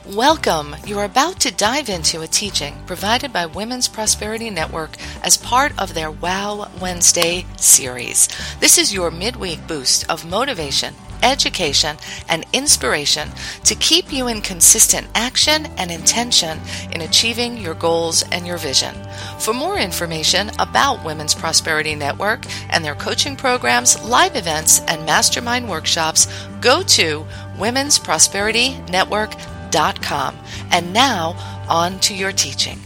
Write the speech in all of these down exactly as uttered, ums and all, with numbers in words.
Welcome. You are about to dive into a teaching provided by Women's Prosperity Network as part of their Wow Wednesday series. This is your midweek boost of motivation, education, and inspiration to keep you in consistent action and intention in achieving your goals and your vision. For more information about Women's Prosperity Network and their coaching programs, live events, and mastermind workshops, go to womens prosperity network dot com. And now, on to your teaching.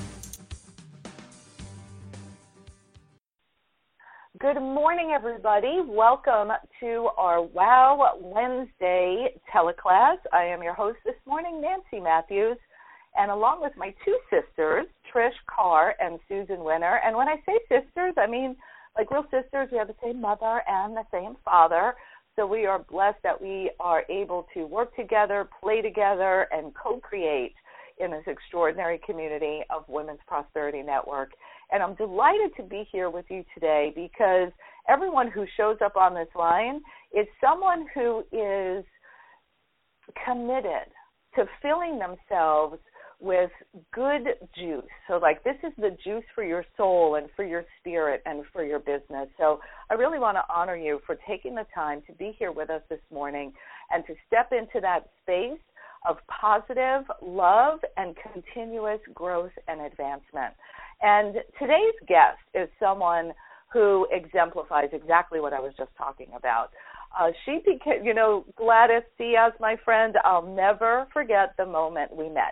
Good morning, everybody. Welcome to our Wow Wednesday teleclass. I am your host this morning, Nancy Matthews, and along with my two sisters, Trish Carr and Susan Winter. And when I say sisters, I mean like real sisters. We have the same mother and the same father. So we are blessed that we are able to work together, play together, and co-create in this extraordinary community of Women's Prosperity Network. And I'm delighted to be here with you today because everyone who shows up on this line is someone who is committed to filling themselves with good juice. So like this is the juice for your soul and for your spirit and for your business. So I really want to honor you for taking the time to be here with us this morning and to step into that space of positive love and continuous growth and advancement. And today's guest is someone who exemplifies exactly what I was just talking about. Uh, she became, you know, Gladys Diaz, my friend, I'll never forget the moment we met.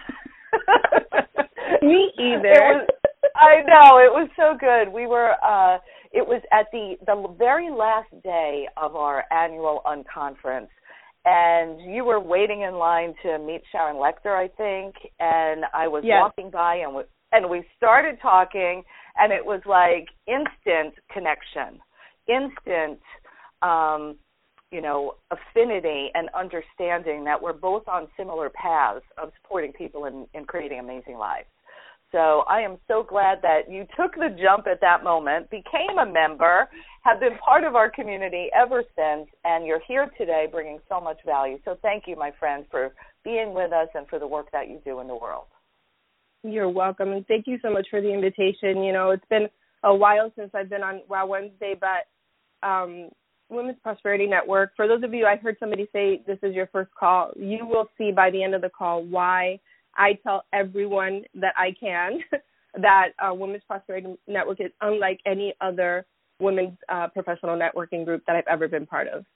Me either. It was, I know, it was so good. We were, uh, it was at the, the very last day of our annual Unconference, and you were waiting in line to meet Sharon Lechter, I think, and I was yes. walking by, and we, and we started talking, and it was like instant connection, instant Um, you know, affinity and understanding that we're both on similar paths of supporting people in, in creating amazing lives. So I am so glad that you took the jump at that moment, became a member, have been part of our community ever since, and you're here today bringing so much value. So thank you, my friend, for being with us and for the work that you do in the world. You're welcome, and thank you so much for the invitation. You know, it's been a while since I've been on Wow Wednesday, but um, Women's Prosperity Network, for those of you, I heard somebody say this is your first call, you will see by the end of the call why I tell everyone that I can that uh, Women's Prosperity Network is unlike any other women's uh, professional networking group that I've ever been part of.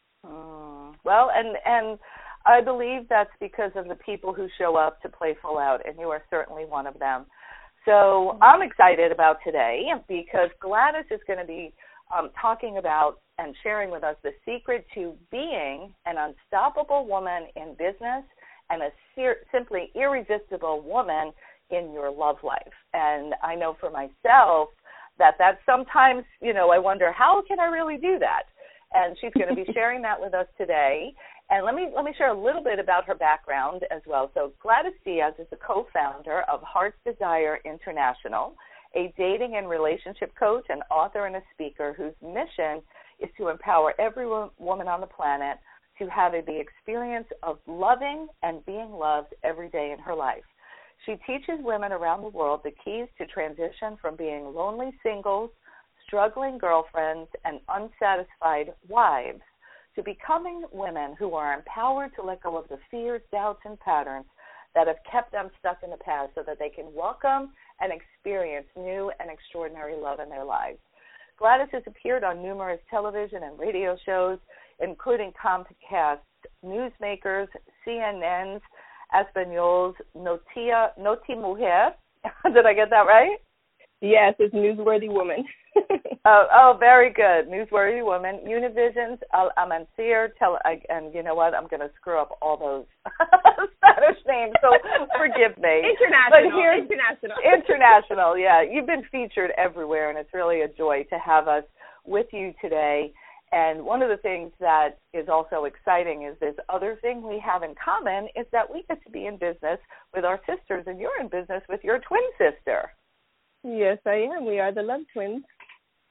Mm, well, and, and I believe that's because of the people who show up to play full out, and you are certainly one of them. So I'm excited about today because Gladys is going to be um, talking about and sharing with us the secret to being an unstoppable woman in business and a ser- simply irresistible woman in your love life. And I know for myself that that's sometimes, you know, I wonder, how can I really do that? And she's going to be sharing that with us today. And let me let me share a little bit about her background as well. So Gladys Diaz is the co-founder of Heart's Desire International, a dating and relationship coach, an author, and a speaker whose mission is to empower every woman on the planet to have a, the experience of loving and being loved every day in her life. She teaches women around the world the keys to transition from being lonely singles, struggling girlfriends, and unsatisfied wives to becoming women who are empowered to let go of the fears, doubts, and patterns that have kept them stuck in the past so that they can welcome and experience new and extraordinary love in their lives. Gladys has appeared on numerous television and radio shows, including Comcast Newsmakers, C N N's Español's Notia, Noti Mujer. Did I get that right? Yes, it's Newsworthy Woman. oh, oh, very good. Newsworthy Woman. Univision's Al Amanecer. Tele- and you know what? I'm going to screw up all those Spanish names, so forgive me. International. But here's, international. International, yeah. You've been featured everywhere, and it's really a joy to have us with you today. And one of the things that is also exciting is this other thing we have in common is that we get to be in business with our sisters, and you're in business with your twin sister. Yes, I am. We are the Love Twins.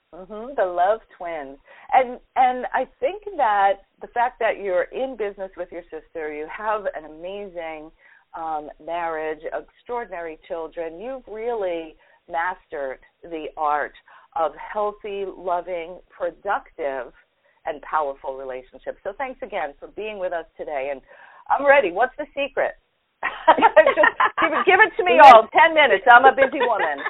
Mm-hmm, the Love Twins. And and I think that the fact that you're in business with your sister, you have an amazing um, marriage, extraordinary children, you've really mastered the art of healthy, loving, productive, and powerful relationships. So thanks again for being with us today. And I'm ready. What's the secret? Just give it, give it to me all. Ten minutes. I'm a busy woman.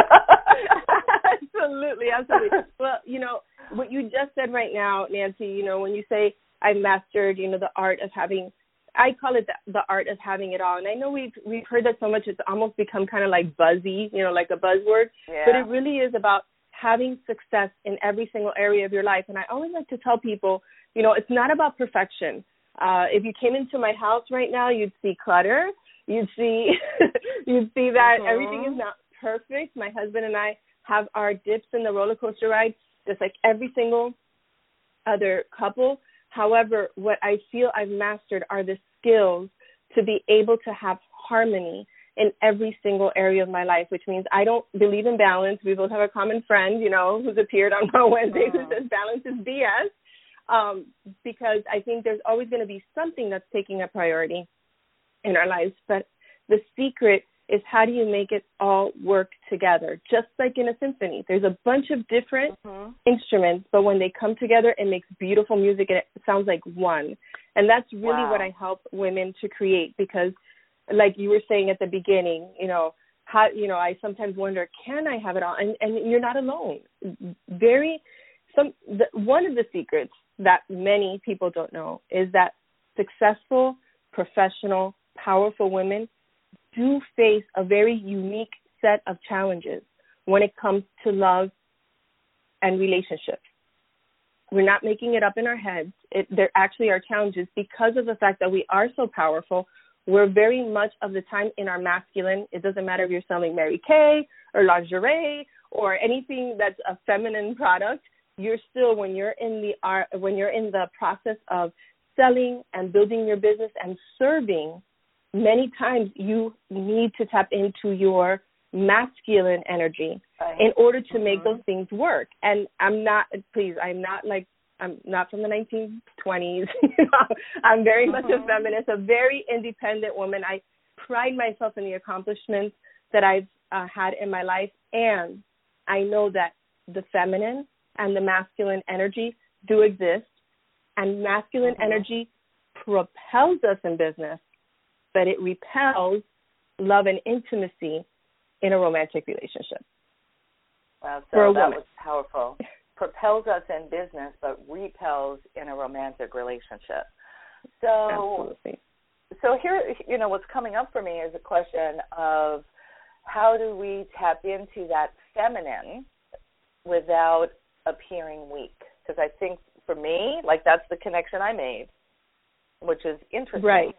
Absolutely, absolutely. Well, you know, what you just said right now, Nancy, you know, when you say I mastered, you know, the art of having, I call it the, the art of having it all. And I know we've, we've heard that so much, it's almost become kind of like buzzy, you know, like a buzzword. Yeah. But it really is about having success in every single area of your life. And I always like to tell people, you know, it's not about perfection. Uh, if you came into my house right now, you'd see clutter. You'd see, you'd see that mm-hmm. everything is not perfect. My husband and I have our dips in the roller coaster ride, just like every single other couple. However, what I feel I've mastered are the skills to be able to have harmony in every single area of my life, which means I don't believe in balance. We both have a common friend, you know, who's appeared on Wednesday mm-hmm. who says balance is B S. Um, because I think there's always going to be something that's taking a priority in our lives. But the secret is, how do you make it all work together? Just like in a symphony, there's a bunch of different mm-hmm. instruments, but when they come together, it makes beautiful music and it sounds like one. And that's really wow. what I help women to create, because like you were saying at the beginning, you know, how, you know, I sometimes wonder, can I have it all? And, and you're not alone. Very, some, the, one of the secrets that many people don't know is that successful, professional, powerful women do face a very unique set of challenges when it comes to love and relationships. We're not making it up in our heads. It, there actually are challenges because of the fact that we are so powerful. We're very much of the time in our masculine. It doesn't matter if you're selling Mary Kay or lingerie or anything that's a feminine product. You're still, when you're in the art, when you're in the process of selling and building your business and serving, many times you need to tap into your masculine energy right. in order to mm-hmm. make those things work. And I'm not, please, I'm not like, I'm not from the nineteen twenties. You know, I'm very mm-hmm. much a feminist, a very independent woman. I pride myself in the accomplishments that I've uh, had in my life. And I know that the feminine and the masculine energy do exist, and masculine mm-hmm. energy propels us in business, but it repels love and intimacy in a romantic relationship. Wow, so that was powerful. Propels us in business, but repels in a romantic relationship. So, Absolutely. so here, you know, what's coming up for me is a question of how do we tap into that feminine without appearing weak? Because I think for me, like that's the connection I made, which is interesting. Right.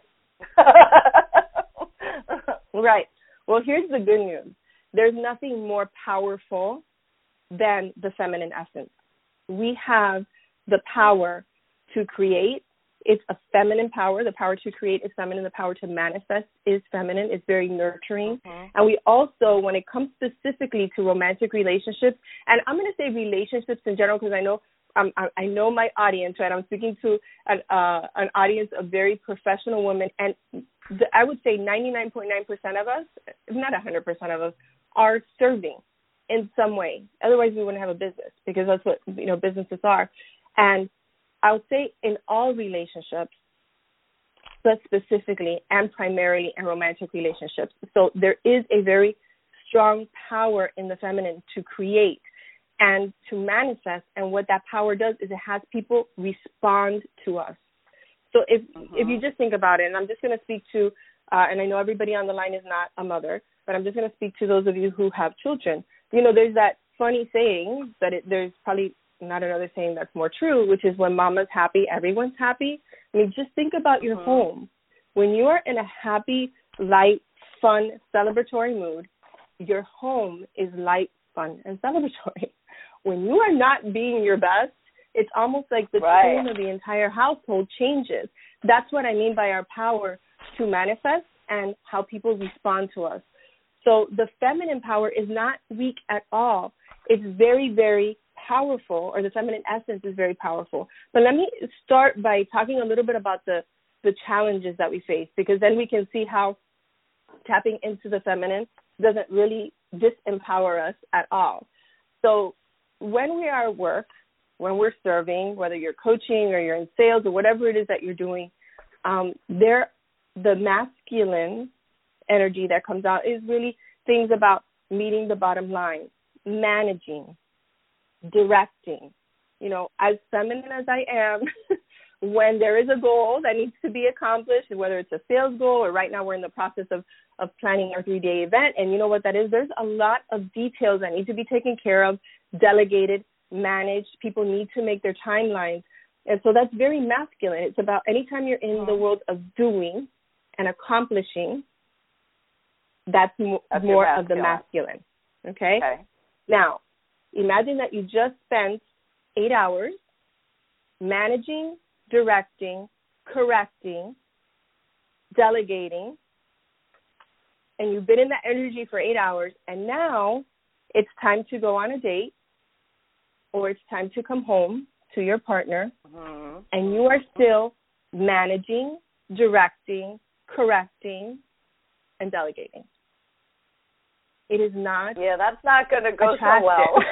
Right. Well, here's the good news. There's nothing more powerful than the feminine essence. We have the power to create. It's a feminine power. The power to create is feminine. The power to manifest is feminine. It's very nurturing. Mm-hmm. And we also, when it comes specifically to romantic relationships, and I'm going to say relationships in general because I know um, I, I know my audience, right? I'm speaking to an, uh, an audience of very professional women, and the, I would say ninety-nine point nine percent of us, if not one hundred percent of us, are serving in some way. Otherwise, we wouldn't have a business, because that's what, you know, businesses are. And I would say in all relationships, but specifically and primarily in romantic relationships. So there is a very strong power in the feminine to create and to manifest. And what that power does is it has people respond to us. So if mm-hmm. if you just think about it, and I'm just going to speak to, uh, and I know everybody on the line is not a mother, but I'm just going to speak to those of you who have children. You know, there's that funny saying that it, there's probably not another saying that's more true, which is when mama's happy, everyone's happy. I mean, just think about your mm-hmm. home. When you are in a happy, light, fun, celebratory mood, your home is light, fun, and celebratory. When you are not being your best, it's almost like the right. tone of the entire household changes. That's what I mean by our power to manifest and how people respond to us. So the feminine power is not weak at all. It's very, very powerful, or the feminine essence is very powerful. But let me start by talking a little bit about the, the challenges that we face, because then we can see how tapping into the feminine doesn't really disempower us at all. So when we are at work, when we're serving, whether you're coaching or you're in sales or whatever it is that you're doing, um, there, the masculine energy that comes out is really things about meeting the bottom line, managing, directing. You know, as feminine as I am, when there is a goal that needs to be accomplished, whether it's a sales goal or right now we're in the process of, of planning our three-day event, and you know what that is, there's a lot of details that need to be taken care of, delegated, managed. People need to make their timelines. And so that's very masculine. It's about anytime you're in the world of doing and accomplishing, that's, mo- that's more of the masculine. Okay? okay? Now, imagine that you just spent eight hours managing, directing, correcting, delegating, and you've been in that energy for eight hours, and now it's time to go on a date, or it's time to come home to your partner, mm-hmm. and you are still managing, directing, correcting, and delegating. It is not. Yeah, that's not going to go attractive. So well.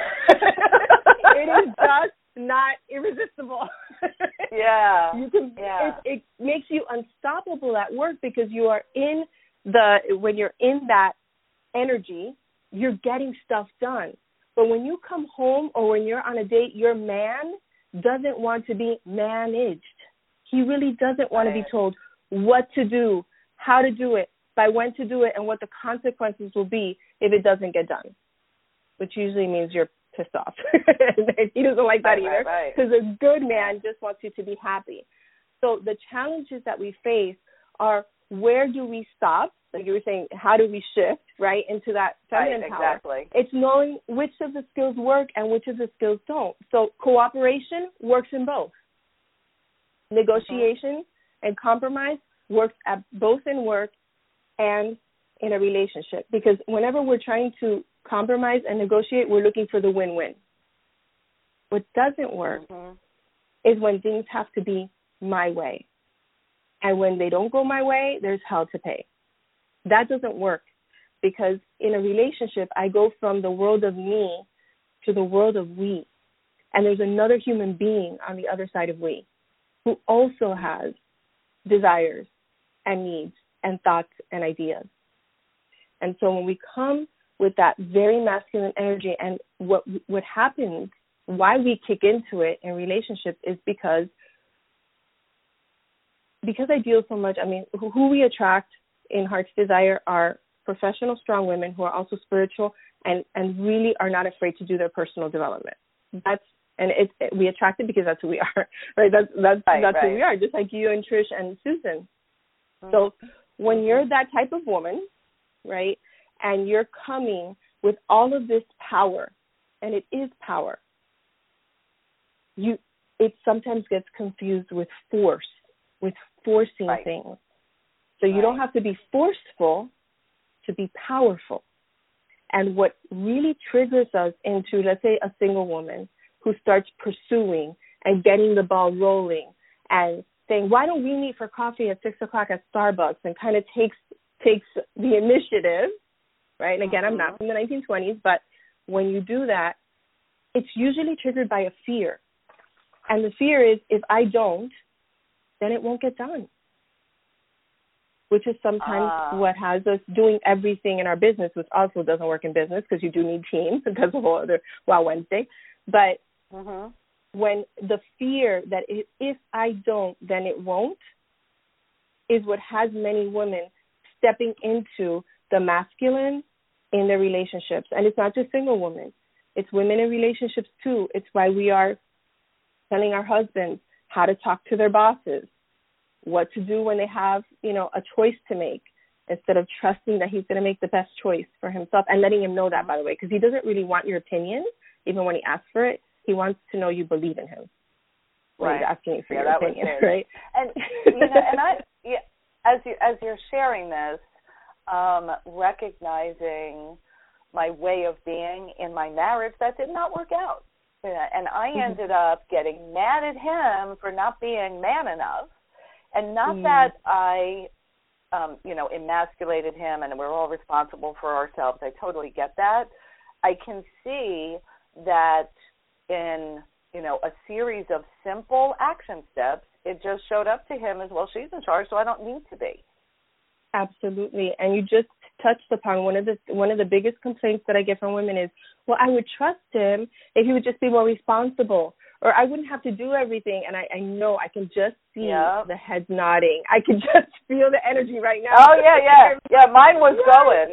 It is just not irresistible. Yeah. You can, yeah. It, it makes you unstoppable at work because you are in the, when you're in that energy, you're getting stuff done. But when you come home or when you're on a date, your man doesn't want to be managed. He really doesn't want right. to be told what to do, how to do it, by when to do it, and what the consequences will be if it doesn't get done, which usually means you're pissed off. He doesn't like that right, either because right, a right. good man just wants you to be happy. So the challenges that we face are, where do we stop? Like you were saying, how do we shift, right, into that feminine right, power? Exactly. It's knowing which of the skills work and which of the skills don't. So cooperation works in both. Negotiation mm-hmm. and compromise works at both in work and in a relationship. Because whenever we're trying to compromise and negotiate, we're looking for the win-win. What doesn't work mm-hmm. is when things have to be my way. And when they don't go my way, there's hell to pay. That doesn't work, because in a relationship, I go from the world of me to the world of we. And there's another human being on the other side of we who also has desires and needs and thoughts and ideas. And so when we come with that very masculine energy, and what what happens, why we kick into it in relationships is because because I deal so much, I mean, who, who we attract in Heart's Desire are professional, strong women who are also spiritual and, and really are not afraid to do their personal development. That's and it's it, we attract it because that's who we are, right? That's that's right, that's right. who we are, just like you and Trish and Susan. Mm-hmm. So when you're that type of woman, right, and you're coming with all of this power, and it is power, you it sometimes gets confused with force, with forcing right. things. So you right. don't have to be forceful to be powerful. And what really triggers us into, let's say, a single woman who starts pursuing and getting the ball rolling and saying, why don't we meet for coffee at six o'clock at Starbucks, and kind of takes takes the initiative, right? And again, mm-hmm. I'm not from the nineteen twenties, but when you do that, it's usually triggered by a fear. And the fear is, if I don't, then it won't get done, which is sometimes uh. what has us doing everything in our business, which also doesn't work in business because you do need teams. That's a whole other Wow Wednesday. But mm-hmm. when the fear that if I don't, then it won't, is what has many women stepping into the masculine in their relationships. And it's not just single women. It's women in relationships too. It's why we are telling our husbands how to talk to their bosses, what to do when they have, you know, a choice to make, instead of trusting that he's going to make the best choice for himself, and letting him know that, by the way, because he doesn't really want your opinion, even when he asks for it. He wants to know you believe in him when right. he's asking you for yeah, your that opinion, was good. right? And you know, and I, yeah, as you as you're sharing this, um, recognizing my way of being in my marriage that did not work out. Yeah, and I Mm-hmm. ended up getting mad at him for not being man enough. And not mm. that I, um, you know, emasculated him and we're all responsible for ourselves. I totally get that. I can see that in, you know, a series of simple action steps, it just showed up to him as, well, she's in charge, so I don't need to be. Absolutely. And you just touched upon one of the one of the biggest complaints that I get from women is, well, I would trust him if he would just be more responsible, or I wouldn't have to do everything. And I, I know I can just see Yep. the heads nodding. I can just feel the energy right now. Oh, yeah, yeah. Yeah, mine was going.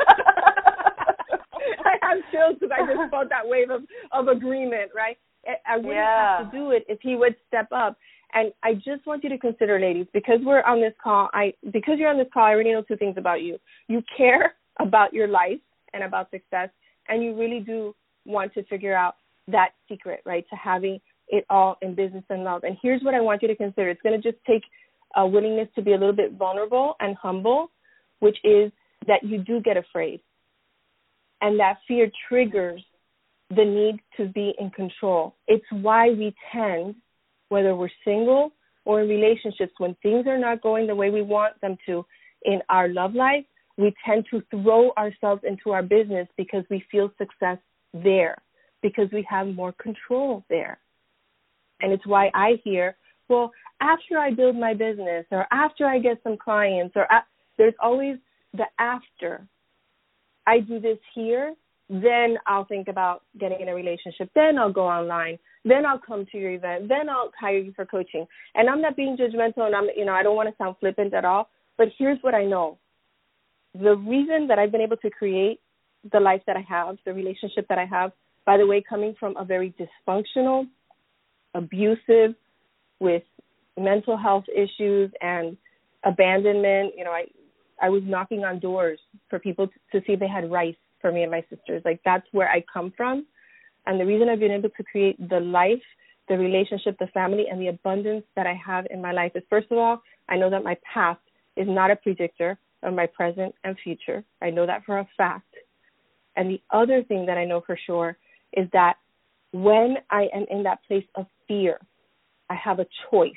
I have chills because I just felt that wave of, of agreement, right? I, I wouldn't Yeah. have to do it if he would step up. And I just want you to consider, ladies, because we're on this call, I because you're on this call, I already know two things about you. You care about your life and about success, and you really do want to figure out that secret, right, to having it all in business and love. And here's what I want you to consider. It's going to just take a willingness to be a little bit vulnerable and humble, which is that you do get afraid. And that fear triggers the need to be in control. It's why we tend, whether we're single or in relationships, when things are not going the way we want them to in our love life, we tend to throw ourselves into our business because we feel success there, because we have more control there. And it's why I hear, well, after I build my business or after I get some clients, or a- there's always the after. I do this here, then I'll think about getting in a relationship. Then I'll go online. Then I'll come to your event. Then I'll hire you for coaching. And I'm not being judgmental, and I'm, you know, I don't want to sound flippant at all. But here's what I know: the reason that I've been able to create the life that I have, the relationship that I have, by the way, coming from a very dysfunctional, abusive, with mental health issues and abandonment. You know, I I was knocking on doors for people to, to see if they had rice for me and my sisters. Like, that's where I come from. And the reason I've been able to create the life, the relationship, the family, and the abundance that I have in my life is, first of all, I know that my past is not a predictor of my present and future. I know that for a fact. And the other thing that I know for sure is that when I am in that place of fear, I have a choice.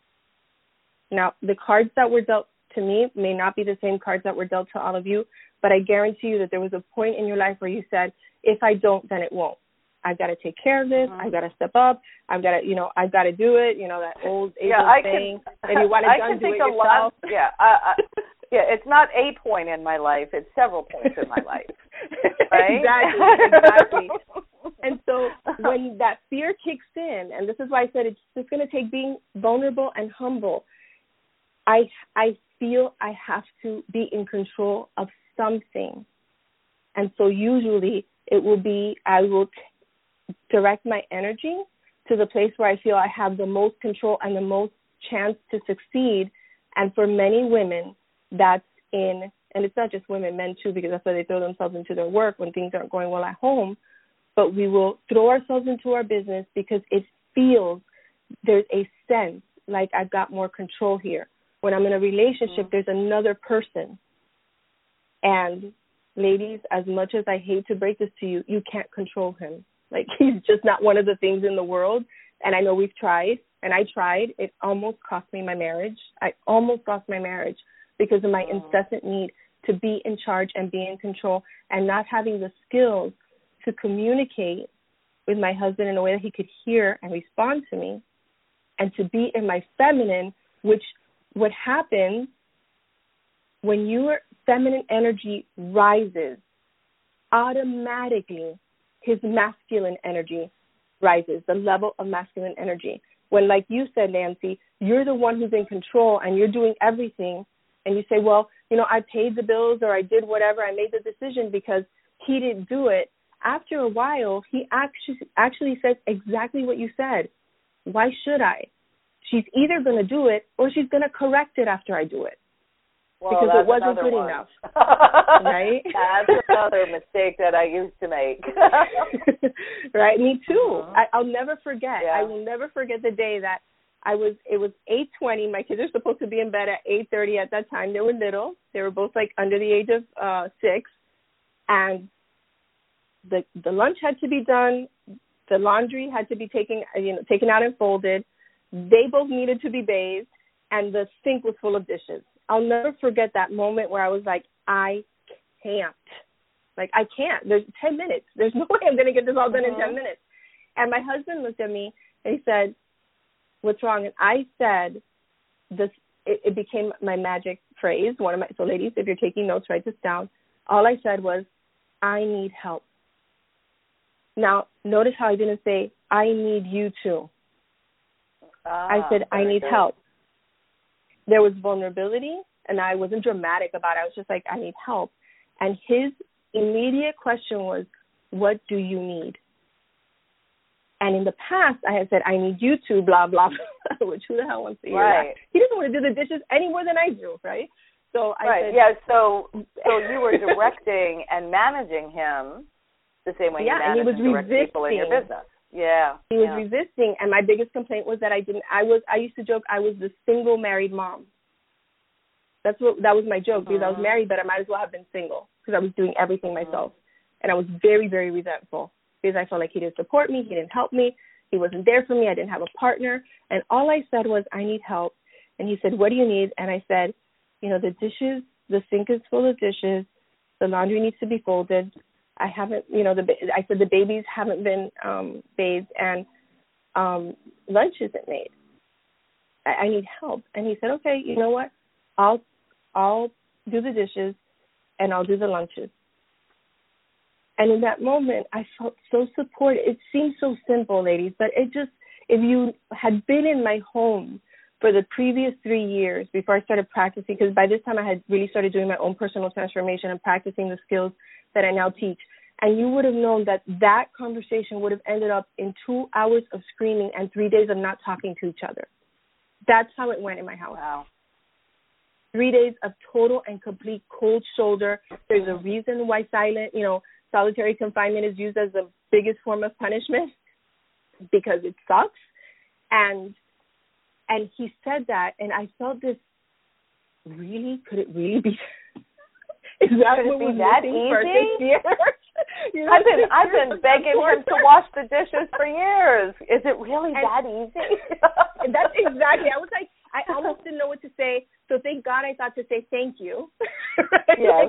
Now, the cards that were dealt to me may not be the same cards that were dealt to all of you, but I guarantee you that there was a point in your life where you said, if I don't, then it won't. I've got to take care of this. Mm-hmm. I've got to step up. I've got to, you know, I've got to do it. You know, that old age yeah, I saying. Can, and you want it I done, can do think it a yourself. lot. Yeah, I, I, yeah. It's not a point in my life. It's several points in my life. Right? Exactly. Exactly. And so when that fear kicks in, and this is why I said it's just going to take being vulnerable and humble. I I feel I have to be in control of something. And so usually it will be, I will t- direct my energy to the place where I feel I have the most control and the most chance to succeed. And for many women, that's in, and it's not just women, men too, because that's why they throw themselves into their work when things aren't going well at home. But we will throw ourselves into our business because it feels, there's a sense like I've got more control here. When I'm in a relationship, mm-hmm. there's another person. And ladies, as much as I hate to break this to you, you can't control him. Like, he's just not one of the things in the world. And I know we've tried, and I tried. It almost cost me my marriage. I almost lost my marriage because of my oh. incessant need to be in charge and be in control, and not having the skills to communicate with my husband in a way that he could hear and respond to me, and to be in my feminine, which what happens when your feminine energy rises, automatically his masculine energy rises, the level of masculine energy. When, like you said, Nancy, you're the one who's in control and you're doing everything, and you say, well, you know, I paid the bills or I did whatever, I made the decision because he didn't do it. After a while, he actually actually says exactly what you said. Why should I? She's either going to do it or she's going to correct it after I do it. Well, because it wasn't good one. enough. Right? That's another mistake that I used to make. Right? Me too. Uh-huh. I, I'll never forget. Yeah. I will never forget the day that I was, it was eight twenty. My kids are supposed to be in bed at eight thirty at that time. They were little. They were both like under the age of uh, six. And the the lunch had to be done. The laundry had to be taken, you know, taken out and folded. They both needed to be bathed, and the sink was full of dishes. I'll never forget that moment where I was like, I can't. Like, I can't. There's ten minutes. There's no way I'm going to get this all done mm-hmm. in ten minutes. And my husband looked at me and he said, what's wrong? And I said, this. It, it became my magic phrase. One of my, so ladies, if you're taking notes, write this down. All I said was, I need help. Now, notice how I didn't say, I need you to. Ah, I said, I need good. help. There was vulnerability, and I wasn't dramatic about it. I was just like, I need help. And his immediate question was, what do you need? And in the past, I had said, I need you to, blah, blah, blah, which who the hell wants to hear right. that? He doesn't want to do the dishes any more than I do, right? So I right. said, yeah, so so you were directing and managing him the same way yeah, you manage and, he was and direct resisting. people in your business. Yeah. He was yeah. resisting, and my biggest complaint was that I didn't, I was, I used to joke I was the single married mom. That's what, that was my joke, because mm-hmm. I was married, but I might as well have been single, because I was doing everything mm-hmm. myself. And I was very, very resentful, because I felt like he didn't support me, he didn't help me, he wasn't there for me, I didn't have a partner. And all I said was, I need help. And he said, what do you need? And I said, you know, the dishes, the sink is full of dishes, the laundry needs to be folded. I haven't, you know, the I said the babies haven't been um, bathed, and um, lunch isn't made. I, I need help. And he said, okay, you know what? I'll I'll do the dishes, and I'll do the lunches. And in that moment, I felt so supported. It seems so simple, ladies, but it just, if you had been in my home for the previous three years before I started practicing, because by this time I had really started doing my own personal transformation and practicing the skills that I now teach, and you would have known that that conversation would have ended up in two hours of screaming and three days of not talking to each other. That's how it went in my house. Wow. Three days of total and complete cold shoulder. There's a reason why silent, you know, solitary confinement is used as the biggest form of punishment, because it sucks. And and he said that, and I felt this, really? Could it really be? Is that Could what it be was that missing easy? for six years? You know, I've been I've been begging him to wash the dishes for years. Is it really and, that easy? That's exactly. I was like, I almost didn't know what to say. So thank God I thought to say thank you. Yes.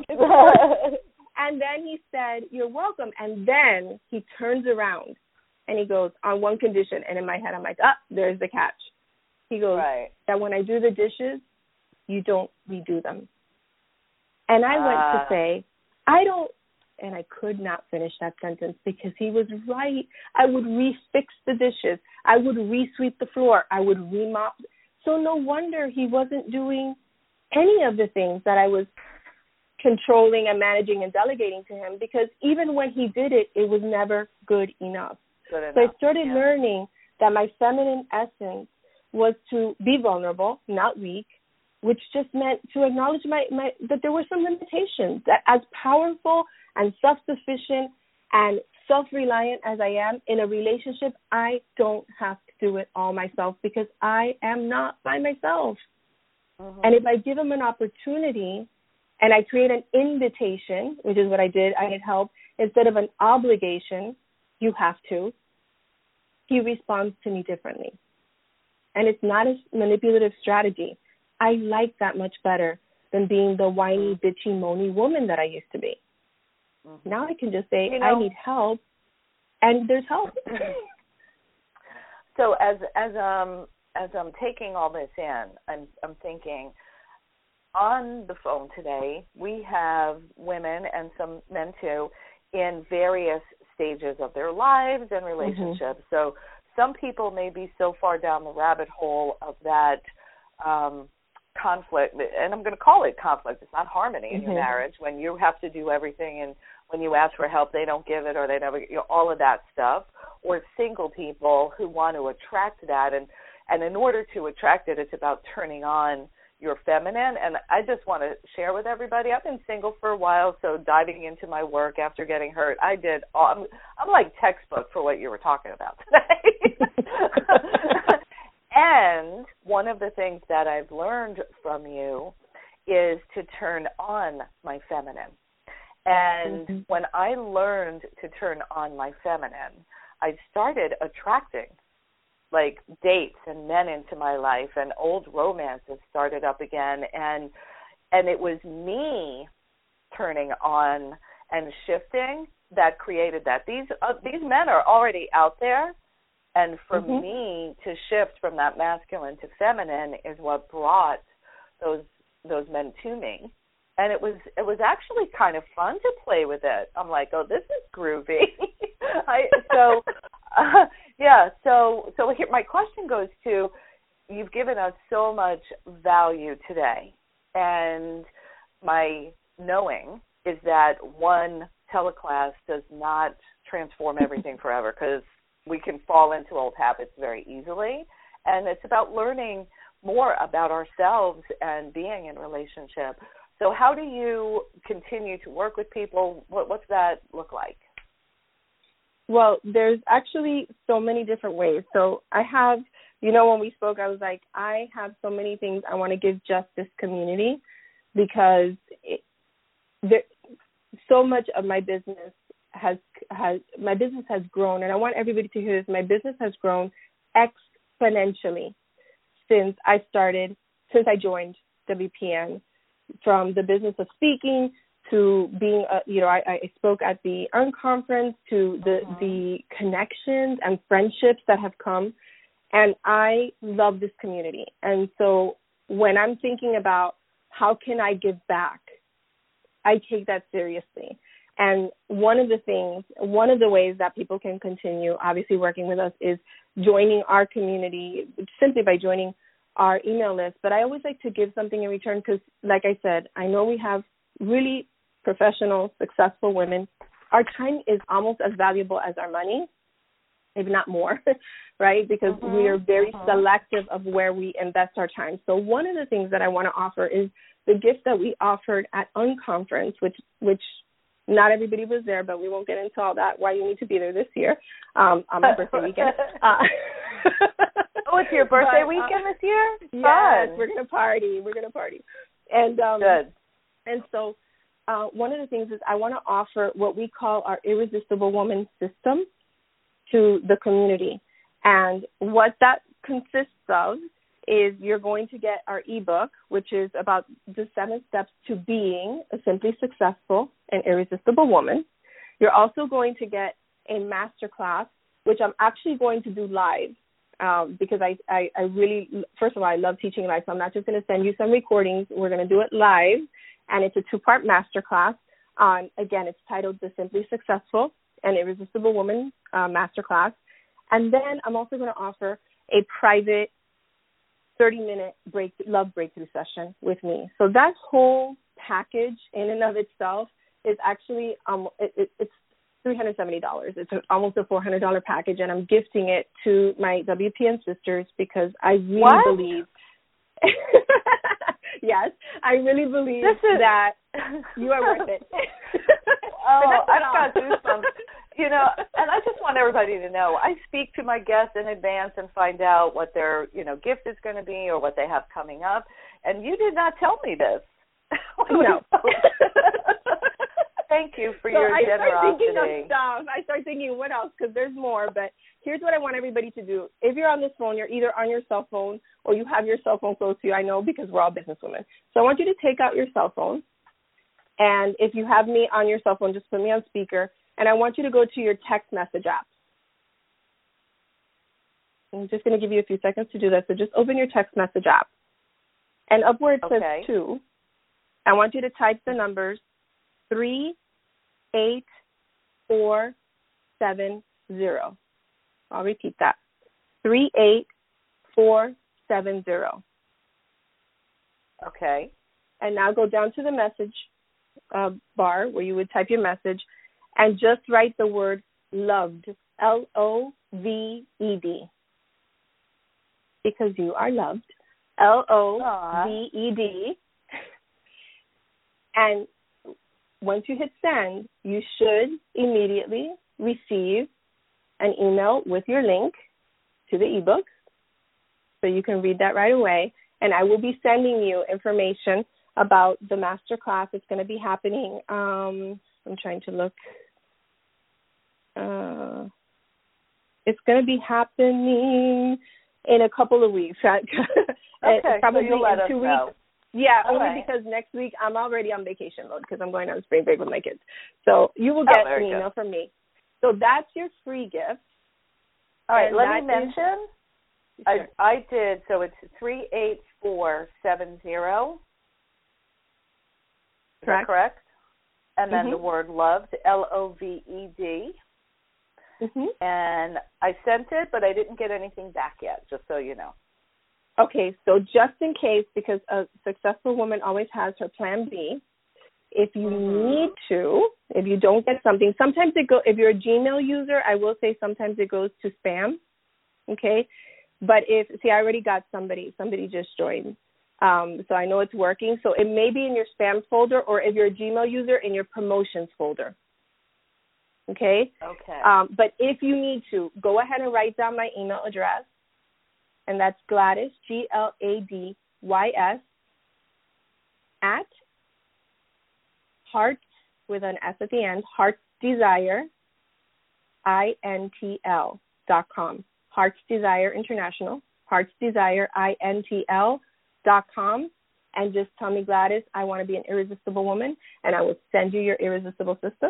And then he said, you're welcome. And then he turns around and he goes, on one condition. And in my head, I'm like, ah, there's the catch. He goes, right. that when I do the dishes, you don't redo them. And I uh. went to say, I don't, and I could not finish that sentence because he was right. I would refix the dishes. I would re-sweep the floor. I would remop. So no wonder he wasn't doing any of the things that I was controlling and managing and delegating to him, because even when he did it, it was never good enough. Good enough. So I started yeah. learning that my feminine essence was to be vulnerable, not weak, which just meant to acknowledge my, my that there were some limitations, that as powerful and self-sufficient and self-reliant as I am in a relationship, I don't have to do it all myself, because I am not by myself. Mm-hmm. And if I give him an opportunity and I create an invitation, which is what I did, I need help, instead of an obligation, you have to, he responds to me differently. And it's not a manipulative strategy. I like that much better than being the whiny, bitchy, moany woman that I used to be. Mm-hmm. Now I can just say, you know, I need help, and there's help. So as as um as I'm taking all this in, I'm I'm thinking, on the phone today, we have women and some men too in various stages of their lives and relationships. Mm-hmm. So some people may be so far down the rabbit hole of that um, conflict, and I'm going to call it conflict. It's not harmony in mm-hmm. your marriage, when you have to do everything, and when you ask for help, they don't give it, or they never, you know, all of that stuff. Or single people who want to attract that, and, and in order to attract it, it's about turning on your feminine. And I just want to share with everybody, I've been single for a while, so diving into my work after getting hurt, I did, all, I'm, I'm like textbook for what you were talking about today. And one of the things that I've learned from you is to turn on my feminine. And mm-hmm. when I learned to turn on my feminine, I started attracting like dates and men into my life, and old romances started up again, and and it was me turning on and shifting that created that. These uh, these men are already out there, and for mm-hmm. me to shift from that masculine to feminine is what brought those those men to me. And it was it was actually kind of fun to play with it. I'm like, oh, this is groovy. I, so, uh, yeah. So, so here, my question goes to: you've given us so much value today, and my knowing is that one teleclass does not transform everything forever, because we can fall into old habits very easily, and it's about learning more about ourselves and being in relationship. So how do you continue to work with people? What, what's that look like? Well, there's actually so many different ways. So I have, you know, when we spoke, I was like, I have so many things I want to give just this community, because it, there, so much of my business has, has, my business has grown, and I want everybody to hear this. My business has grown exponentially since I started, since I joined W P N. From the business of speaking to being, a, you know, I, I spoke at the Earn Conference, to the, uh-huh. the connections and friendships that have come. And I love this community. And so when I'm thinking about how can I give back, I take that seriously. And one of the things, one of the ways that people can continue, obviously, working with us is joining our community simply by joining our email list. But I always like to give something in return, because, like I said, I know we have really professional, successful women. Our time is almost as valuable as our money, if not more, right? Because uh-huh, we are very uh-huh. selective of where we invest our time. So one of the things that I want to offer is the gift that we offered at Unconference, which which not everybody was there, but we won't get into all that, why you need to be there this year um, on my birthday weekend. Uh, oh, it's your birthday but, weekend uh, this year? Yes, Fun. we're going to party. We're going to party. And, um, Good. And so uh, one of the things is I want to offer what we call our Irresistible Woman system to the community. And what that consists of is you're going to get our ebook, which is about the seven steps to being a simply successful and irresistible woman. You're also going to get a masterclass, which I'm actually going to do live um, because I, I, I really, first of all, I love teaching live, so I'm not just going to send you some recordings. We're going to do it live, and it's a two-part masterclass. On, again, it's titled The Simply Successful and Irresistible Woman uh, Masterclass. And then I'm also going to offer a private thirty-minute break, love breakthrough session with me. So that whole package in and of itself is actually um, it, it, it's three hundred seventy dollars. It's a, almost a four hundred dollars package, and I'm gifting it to my W P N sisters because I really what? believe yes, I really believe this is... that you are worth it. Oh, I've got goosebumps. You know, and I just want everybody to know, I speak to my guests in advance and find out what their, you know, gift is going to be or what they have coming up. And you did not tell me this. No. Thank you for so your I generosity. I start thinking of stuff. I start thinking, what else? Because there's more. But here's what I want everybody to do. If you're on this phone, you're either on your cell phone or you have your cell phone close to you. I know because we're all businesswomen. So I want you to take out your cell phone. And if you have me on your cell phone, just put me on speaker. And I want you to go to your text message app. I'm just going to give you a few seconds to do that. So just open your text message app. And up where it says okay. two, I want you to type the numbers three eight four seven zero. I'll repeat that. three eight four seven zero. Okay. And now go down to the message uh, bar where you would type your message. And just write the word loved, L O V E D, because you are loved, L O V E D. And once you hit send, you should immediately receive an email with your link to the ebook, so you can read that right away. And I will be sending you information about the master class. It's going to be happening. Um, I'm trying to look. Uh, It's going to be happening in a couple of weeks. Okay, probably so you'll let in us two know. weeks. Yeah, All only right. because next week I'm already on vacation mode because I'm going on spring break with my kids. So you will get Oh, an email from me. So that's your free gift. All right, and let that me mention. Is, I sure. I did. So it's three eight four seven zero. Is Correct. that correct? And then Mm-hmm. the word loved, L O V E D. Mm-hmm. And I sent it, but I didn't get anything back yet, just so you know. Okay, so just in case, because a successful woman always has her plan B, if you Mm-hmm. need to, if you don't get something, sometimes it go. If you're a Gmail user, I will say sometimes it goes to spam. Okay, but if see, I already got somebody. Somebody just joined, um, so I know it's working. So it may be in your spam folder, or if you're a Gmail user, in your promotions folder. Okay. Okay. Um, but if you need to, go ahead and write down my email address, and that's Gladys, G L A D Y S, at Hearts, with an S at the end, Hearts Desire, I N T L, dot com. Hearts Desire International, Hearts Desire, I N T L, dot com. And just tell me, Gladys, I want to be an irresistible woman, and I will send you your irresistible system.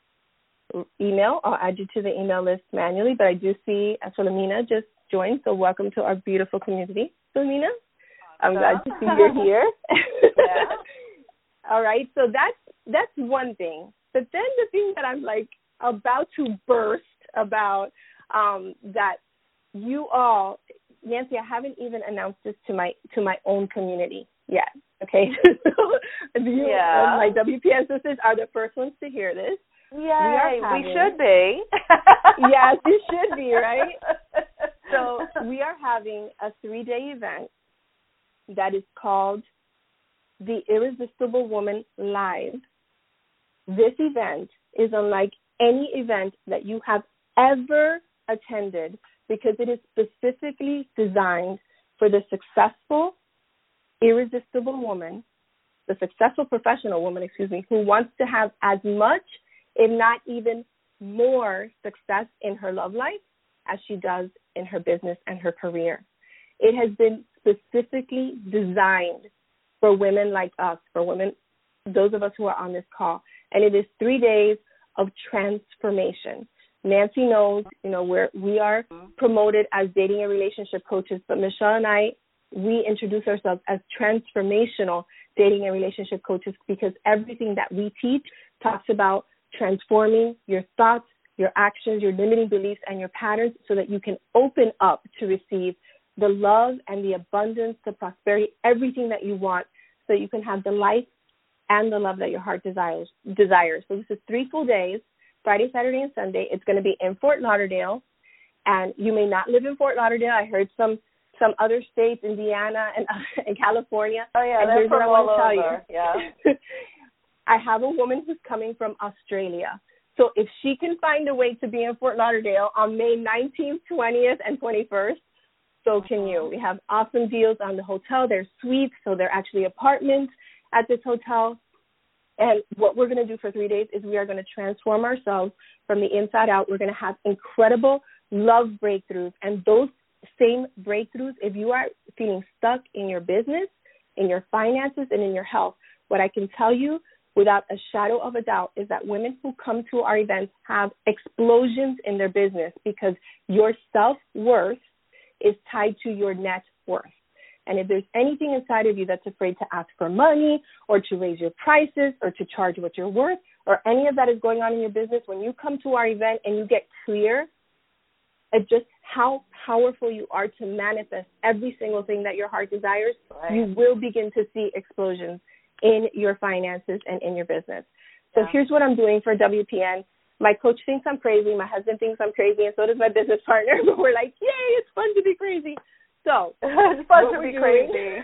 Email, I'll add you to the email list manually, but I do see Philomena just joined, so welcome to our beautiful community, Philomena. I'm glad to see you're here. Yeah. All right, so that's that's one thing. But then the thing that I'm like about to burst about um, that you all, Yancy, I haven't even announced this to my to my own community yet. Okay, so you, yeah. uh, my W P N sisters are the first ones to hear this. Yay, we, we should be. Yes, you should be, right? So we are having a three-day event that is called The Irresistible Woman Live. This event is unlike any event that you have ever attended because it is specifically designed for the successful, irresistible woman, the successful professional woman, excuse me, who wants to have as much, if not even more, success in her love life as she does in her business and her career. It has been specifically designed for women like us, for women, those of us who are on this call. And it is three days of transformation. Nancy knows, you know, we're, we are promoted as dating and relationship coaches, but Michelle and I, we introduce ourselves as transformational dating and relationship coaches because everything that we teach talks about transforming your thoughts, your actions, your limiting beliefs, and your patterns so that you can open up to receive the love and the abundance, the prosperity, everything that you want so you can have the life and the love that your heart desires. desires. So this is three full days, Friday, Saturday, and Sunday. It's going to be in Fort Lauderdale, and you may not live in Fort Lauderdale. I heard some some other states, Indiana and, uh, and California. Oh, yeah, and they're here's what from I want all to tell over. you. Yeah. I have a woman who's coming from Australia. So if she can find a way to be in Fort Lauderdale on May nineteenth, twentieth, and twenty-first, so can you. We have awesome deals on the hotel. They're suites, so they're actually apartments at this hotel. And what we're going to do for three days is we are going to transform ourselves from the inside out. We're going to have incredible love breakthroughs. And those same breakthroughs, if you are feeling stuck in your business, in your finances, and in your health, what I can tell you without a shadow of a doubt is that women who come to our events have explosions in their business because your self-worth is tied to your net worth. And if there's anything inside of you that's afraid to ask for money or to raise your prices or to charge what you're worth or any of that is going on in your business, when you come to our event and you get clear at just how powerful you are to manifest every single thing that your heart desires, right, you will begin to see explosions in your finances and in your business. So yeah. Here's what I'm doing for W P N. My coach thinks I'm crazy. My husband thinks I'm crazy, and so does my business partner. But we're like, yay, it's fun to be crazy. So it's fun to be doing, crazy.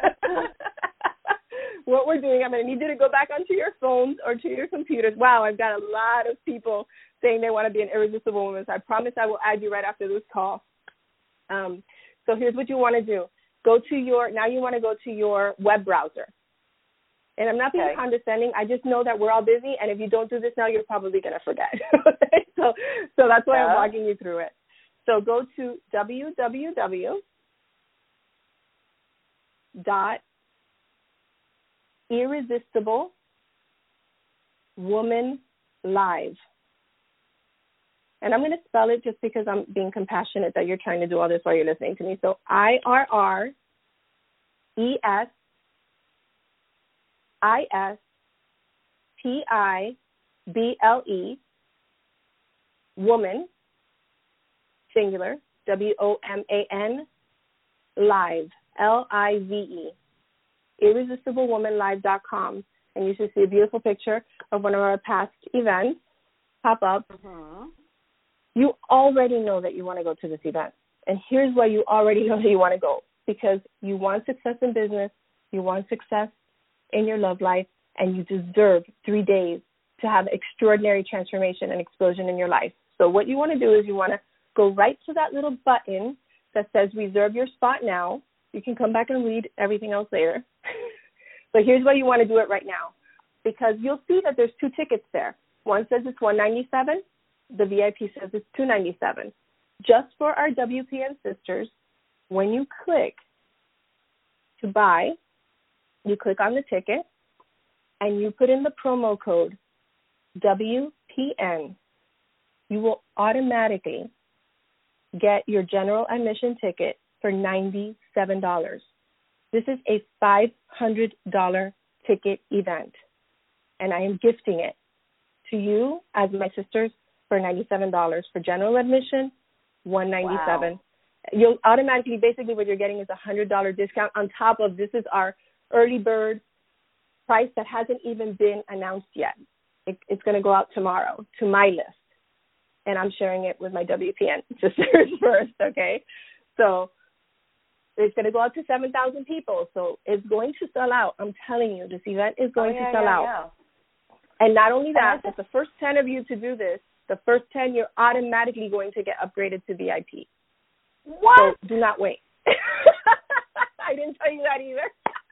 What we're doing, I'm going to need you to go back onto your phones or to your computers. Wow, I've got a lot of people saying they want to be an irresistible woman. So I promise I will add you right after this call. Um, so here's what you want to do. Go to your, now you want to go to your web browser. And I'm not being okay. condescending. I just know that we're all busy, and if you don't do this now, you're probably going to forget. so, so that's why yeah. I'm walking you through it. So go to w w w dot irresistible woman live. And I'm going to spell it just because I'm being compassionate that you're trying to do all this while you're listening to me. So I R R E S I S T I B L E, woman, singular, W O M A N, live, L I V E, irresistible woman live dot com. And you should see a beautiful picture of one of our past events pop up. Mm-hmm. You already know that you want to go to this event. And here's why you already know that you want to go. Because you want success in business, you want success in your love life, and you deserve three days to have extraordinary transformation and explosion in your life. So what you want to do is you want to go right to that little button that says reserve your spot now. You can come back and read everything else later. But here's why you want to do it right now. Because you'll see that there's two tickets there. One says it's one hundred ninety-seven dollars. The V I P says it's two hundred ninety-seven dollars. Just for our W P N sisters, when you click to buy, you click on the ticket and you put in the promo code W P N. You will automatically get your general admission ticket for ninety-seven dollars. This is a five hundred dollars ticket event, and I am gifting it to you as my sisters for ninety-seven dollars for general admission, one hundred ninety-seven dollars. Wow. You'll automatically, basically what you're getting is a one hundred dollars discount on top of, this is our early bird price that hasn't even been announced yet. It, it's going to go out tomorrow to my list, and I'm sharing it with my W P N sisters first, okay? So it's going to go out to seven thousand people, so it's going to sell out. I'm telling you, this event is going oh, yeah, to sell yeah, out. Yeah. And not only that, it's the first ten of you to do this. The first ten, you're automatically going to get upgraded to V I P. What? So do not wait. I didn't tell you that either.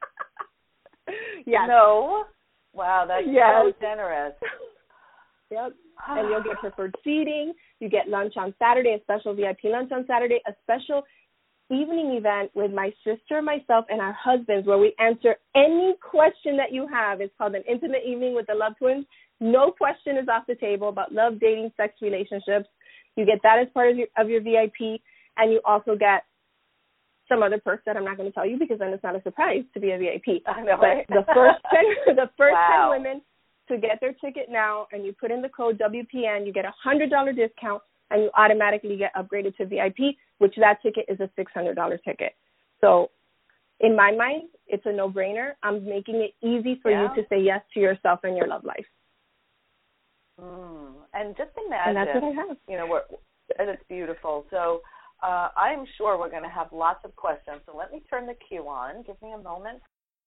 Yes. No. Wow, that's yes. so generous. Yep. And you'll get preferred seating. You get lunch on Saturday, a special V I P lunch on Saturday, a special evening event with my sister, myself, and our husbands where we answer any question that you have. It's called an intimate evening with the Love Twins. No question is off the table about love, dating, sex, relationships. You get that as part of your, of your V I P, and you also get some other perks that I'm not going to tell you because then it's not a surprise to be a V I P. I know, but right? the first ten, the first wow. ten women to get their ticket now, and you put in the code W P N, you get a one hundred dollars discount, and you automatically get upgraded to V I P, which that ticket is a six hundred dollars ticket. So in my mind, it's a no-brainer. I'm making it easy for yeah. you to say yes to yourself and your love life. Mm. And just imagine, and that's what I have. You know, we're, and it's beautiful. So uh, I'm sure we're going to have lots of questions. So let me turn the queue on. Give me a moment.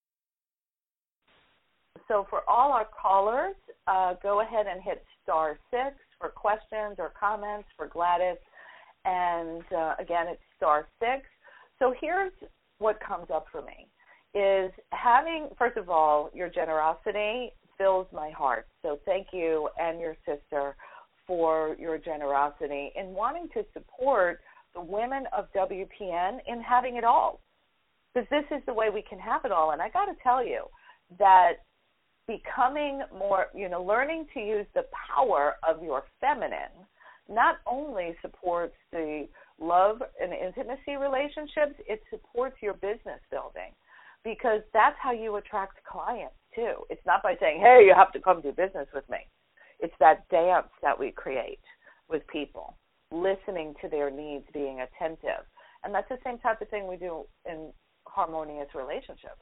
So for all our callers, uh, go ahead and hit star six for questions or comments for Gladys. And, uh, again, it's star six. So here's what comes up for me is having, first of all, your generosity fills my heart. So thank you and your sister for your generosity in wanting to support the women of W P N in having it all. Because this is the way we can have it all. And I got to tell you that becoming more, you know, learning to use the power of your feminine not only supports the love and intimacy relationships, it supports your business building because that's how you attract clients too. It's not by saying, hey, you have to come do business with me. It's that dance that we create with people, listening to their needs, being attentive. And that's the same type of thing we do in harmonious relationships.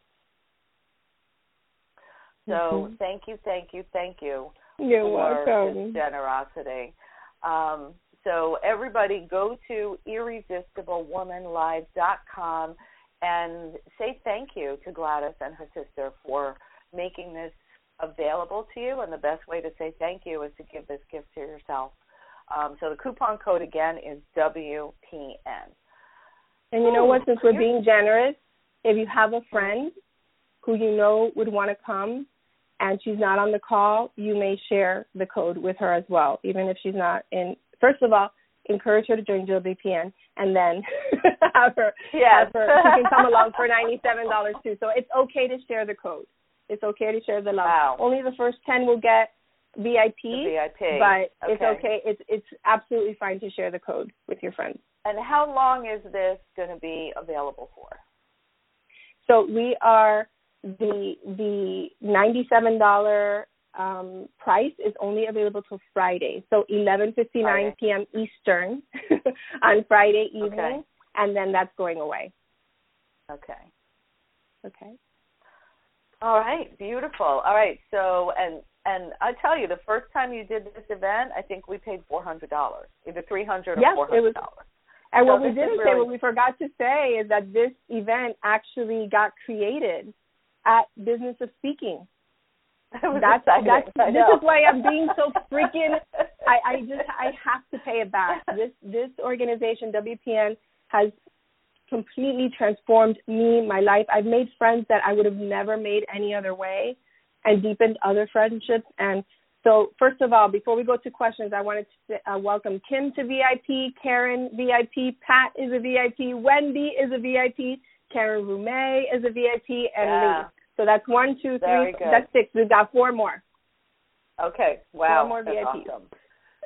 So mm-hmm. thank you, thank you, thank you You're for welcome. this generosity. Um, so everybody go to irresistible woman live dot com and say thank you to Gladys and her sister for making this available to you. And the best way to say thank you is to give this gift to yourself. Um, so the coupon code, again, is W P N. And you know what? Since we're being generous, if you have a friend who you know would want to come, and she's not on the call, you may share the code with her as well, even if she's not in. First of all, encourage her to join W P N, and then have her, yes. have her, she can come along for ninety-seven dollars too. So it's okay to share the code. It's okay to share the love. Wow. Only the first ten will get V I P, the V I P. but okay. it's okay. It's it's absolutely fine to share the code with your friends. And how long is this going to be available for? So we are the the ninety-seven dollars um, price is only available till Friday. So eleven fifty-nine p.m. Eastern on Friday evening, okay. and then that's going away. Okay. Okay. All right. Beautiful. All right. So and and I tell you, the first time you did this event, I think we paid four hundred dollars, either three hundred dollars or yes, four hundred dollars. It was. And so what we didn't really... say, what we forgot to say, is that this event actually got created at Business of Speaking. That's, that's I this know. is why I'm being so freaking. I, I just I have to pay it back. This this organization W P N has completely transformed me, my life. I've made friends that I would have never made any other way, and deepened other friendships. And so, first of all, before we go to questions, I wanted to uh, welcome Kim to V I P, Karen V I P, Pat is a V I P, Wendy is a V I P, Karen Rumey is a V I P, and yeah. Lee. So that's one, two, Very three, good. that's six. We've got four more. Okay, wow. Four more that's V I Ps. Awesome.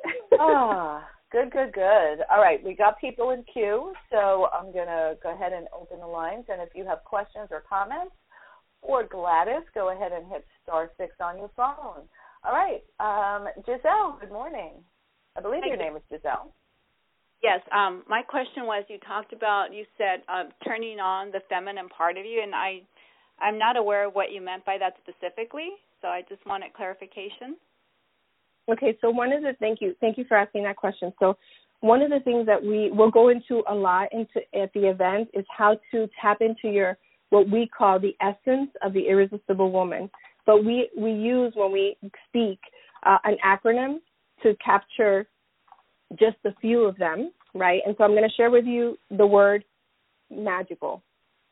ah, good, good, good. All right, we got people in queue, so I'm going to go ahead and open the lines. And if you have questions or comments for Gladys, go ahead and hit star six on your phone. All right, um, Giselle, good morning. I believe your name is Giselle. Yes, um, my question was, you talked about, you said uh, turning on the feminine part of you, and I, I'm not aware of what you meant by that specifically, so I just wanted clarification. Okay, so one of the, thank you, thank you for asking that question. So one of the things that we will go into a lot into at the event is how to tap into your, what we call the essence of the irresistible woman. But we, we use, when we speak, uh, an acronym to capture just a few of them, right? And so I'm going to share with you the word magical.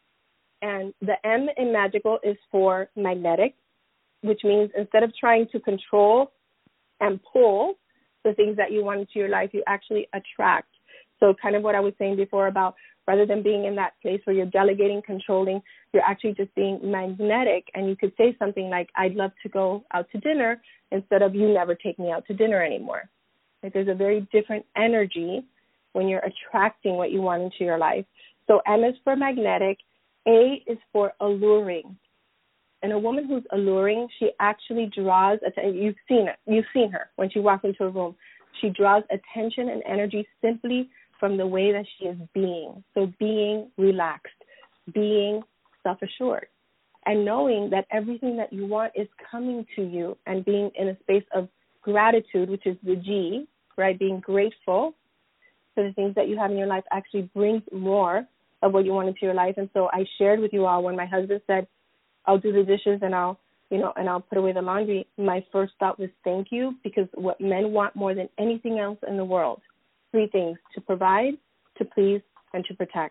And the M in magical is for magnetic, which means instead of trying to control and pull the things that you want into your life, you actually attract. So kind of what I was saying before about rather than being in that place where you're delegating, controlling, you're actually just being magnetic. And you could say something like, I'd love to go out to dinner, instead of you never take me out to dinner anymore. Like there's a very different energy when you're attracting what you want into your life. So M is for magnetic. A is for alluring. And a woman who's alluring, she actually draws attention. You've seen it. You've seen her when she walks into a room. She draws attention and energy simply from the way that she is being. So being relaxed, being self-assured, and knowing that everything that you want is coming to you, and being in a space of gratitude, which is the G, right? Being grateful for the things that you have in your life actually brings more of what you want into your life. And so I shared with you all when my husband said, I'll do the dishes and I'll, you know, and I'll put away the laundry. My first thought was thank you, because what men want more than anything else in the world, three things: to provide, to please, and to protect.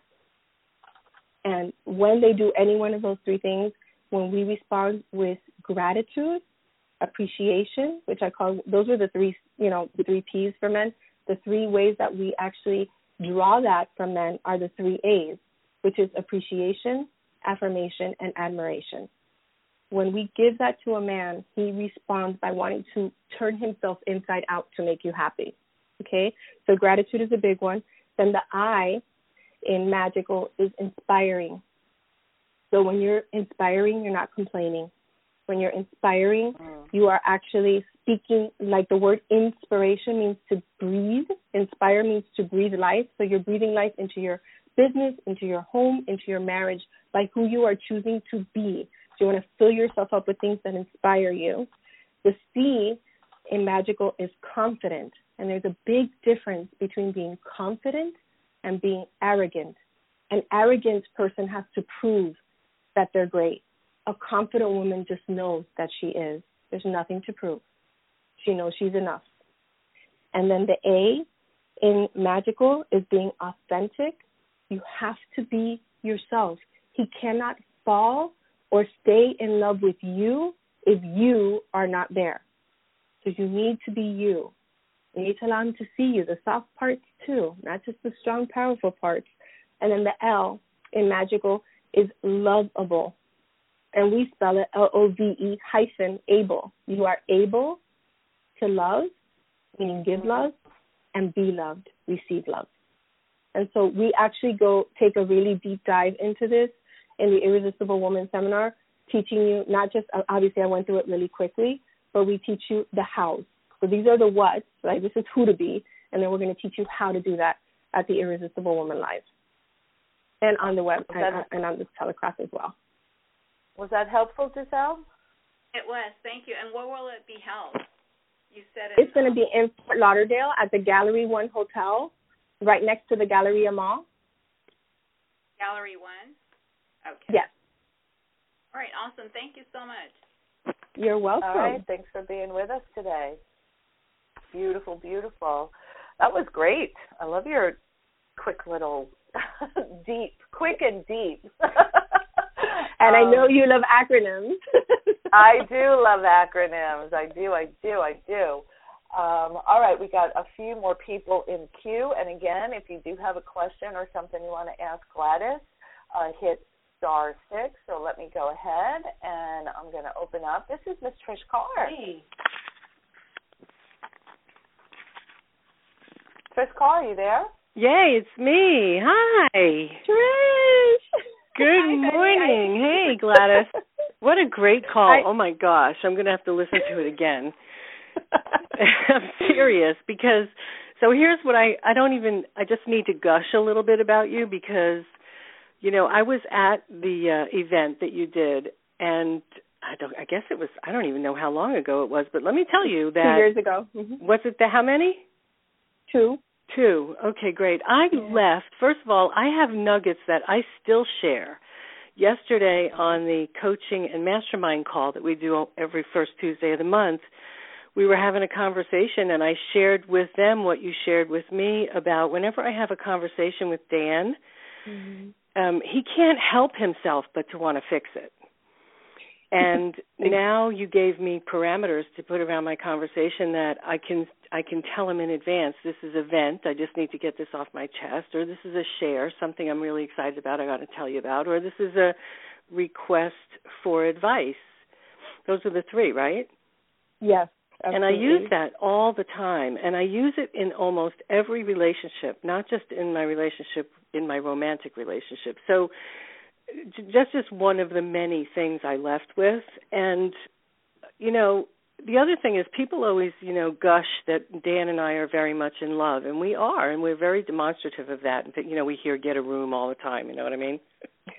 And when they do any one of those three things, when we respond with gratitude, appreciation, which I call, those are the three, you know, the three P's for men. The three ways that we actually draw that from men are the three A's, which is appreciation, affirmation, and admiration. When we give that to a man, he responds by wanting to turn himself inside out to make you happy. Okay? So gratitude is a big one. Then the I in magical is inspiring. So when you're inspiring, you're not complaining. When you're inspiring, mm. you are actually speaking, like the word inspiration means to breathe. Inspire means to breathe life. So you're breathing life into your business, into your home, into your marriage, by who you are choosing to be. So you want to fill yourself up with things that inspire you. The C in magical is confident. And there's a big difference between being confident and being arrogant. An arrogant person has to prove that they're great. A confident woman just knows that she is. There's nothing to prove. She knows she's enough. And then the A in magical is being authentic. You have to be yourself. He cannot fall or stay in love with you if you are not there. So you need to be you. You need to allow him to see you, the soft parts too, not just the strong, powerful parts. And then the L in magical is lovable. And we spell it L O V E hyphen able. You are able to love, meaning give love, and be loved, receive love. And so we actually go take a really deep dive into this in the Irresistible Woman seminar, teaching you not just, obviously I went through it really quickly, but we teach you the hows. So these are the whats, like this is who to be, and then we're going to teach you how to do that at the Irresistible Woman Live. And on the web, and, and on the teleclass as well. Was that helpful, Giselle? It was, thank you. And where will it be held? You said it, it's going to be in Fort Lauderdale at the Gallery One Hotel, right next to the Galleria Mall. Gallery One? Okay. Yes. All right, awesome. Thank you so much. You're welcome. All right, thanks for being with us today. Beautiful, beautiful. That was great. I love your quick little deep, quick and deep. And um, I know you love acronyms. I do love acronyms. I do, I do, I do. Um, all right, we got a few more people in queue. And again, if you do have a question or something you want to ask Gladys, uh, hit star six. So let me go ahead, and I'm going to open up. This is Miss Trish Carr. Hey. Trish Carr, are you there? Yay, it's me. Hi. Trish. Good Hi, morning. Hi. Hey, Gladys. What a great call. I, oh, my gosh. I'm going to have to listen to it again. I'm serious because, so here's what I, I don't even, I just need to gush a little bit about you because, you know, I was at the uh, event that you did, and I don't, I guess it was, I don't even know how long ago it was, but let me tell you that. Two years ago. Mm-hmm. Was it the, how many? Two. Two. Okay, great. I yeah. left. First of all, I have nuggets that I still share. Yesterday on the coaching and mastermind call that we do every first Tuesday of the month, we were having a conversation, and I shared with them what you shared with me about whenever I have a conversation with Dan, mm-hmm. um, he can't help himself but to want to fix it. And now you gave me parameters to put around my conversation that I can I can tell him in advance, this is a vent, I just need to get this off my chest, or this is a share, something I'm really excited about, I got to tell you about, or this is a request for advice. Those are the three, right? Yes. Absolutely. And I use that all the time, and I use it in almost every relationship, not just in my relationship, in my romantic relationship. So just just one of the many things I left with. And, you know, the other thing is people always, you know, gush that Dan and I are very much in love, and we are, and we're very demonstrative of that. You know, we hear get a room all the time, you know what I mean?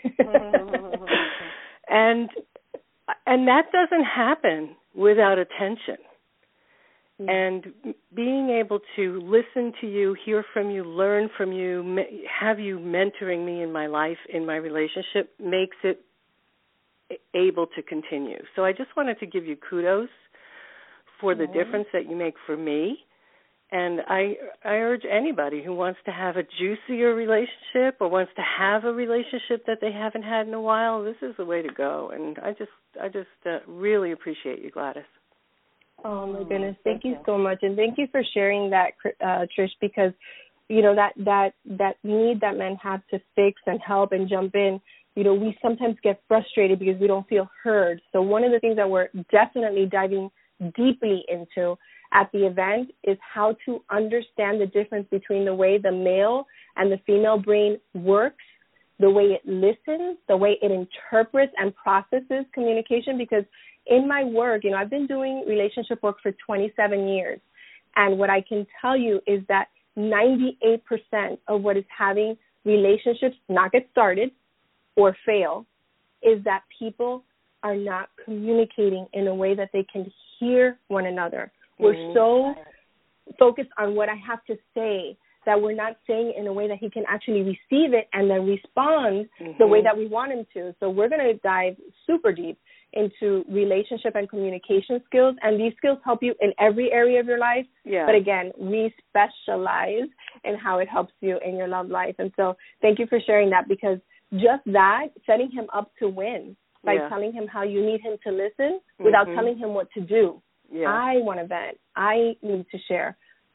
and and that doesn't happen without attention. Mm-hmm. And being able to listen to you, hear from you, learn from you, have you mentoring me in my life, in my relationship, makes it able to continue. So I just wanted to give you kudos for the mm-hmm. difference that you make for me. And I I urge anybody who wants to have a juicier relationship or wants to have a relationship that they haven't had in a while, this is the way to go. And I just I just uh, really appreciate you, Gladys. Oh, my goodness. Thank, thank you so much. And thank you for sharing that, uh, Trish, because, you know, that, that, that need that men have to fix and help and jump in, you know, we sometimes get frustrated because we don't feel heard. So one of the things that we're definitely diving deeply into at the event is how to understand the difference between the way the male and the female brain works, the way it listens, the way it interprets and processes communication. Because in my work, you know, I've been doing relationship work for twenty-seven years. And what I can tell you is that ninety-eight percent of what is having relationships not get started or fail is that people are not communicating in a way that they can hear one another. Mm-hmm. We're so focused on what I have to say that we're not saying it in a way that he can actually receive it and then respond mm-hmm. the way that we want him to. So we're going to dive super deep into relationship and communication skills, and these skills help you in every area of your life. Yeah. But again, we specialize in how it helps you in your love life. And so thank you for sharing that, because just that, setting him up to win by yeah. telling him how you need him to listen without mm-hmm. telling him what to do. Yeah. I want to vent. I need to share.